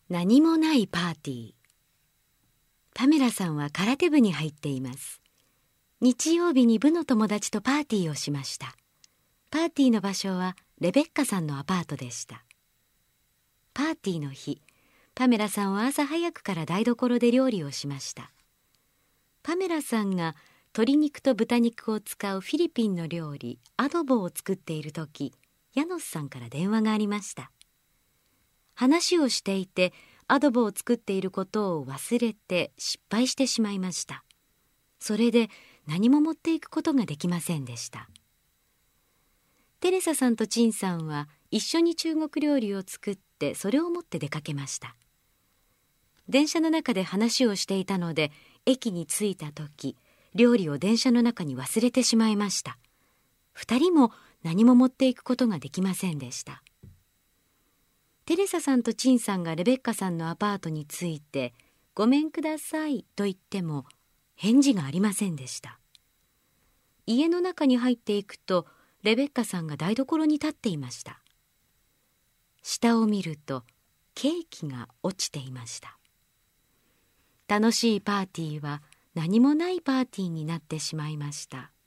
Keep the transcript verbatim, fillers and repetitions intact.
何もないパーティー。パメラさんは空手部に入っています。日曜日に部の友達とパーティーをしました。パーティーの場所はレベッカさんのアパートでした。パーティーの日、パメラさんは朝早くから台所で料理をしました。パメラさんが鶏肉と豚肉を使うフィリピンの料理アドボを作っているとき、ヤノスさんから電話がありました。話をしていてアドボを作っていることを忘れて失敗してしまいました。それで何も持っていくことができませんでした。テレサさんとチンさんは一緒に中国料理を作ってそれを持って出かけました。電車の中で話をしていたので駅に着いた時、料理を電車の中に忘れてしまいました。二人も何も持っていくことができませんでした。テレサさんとチンさんがレベッカさんのアパートに着いてごめんくださいと言っても返事がありませんでした。家の中に入っていくとレベッカさんが台所に立っていました。下を見るとケーキが落ちていました。楽しいパーティーは何もないパーティーになってしまいました。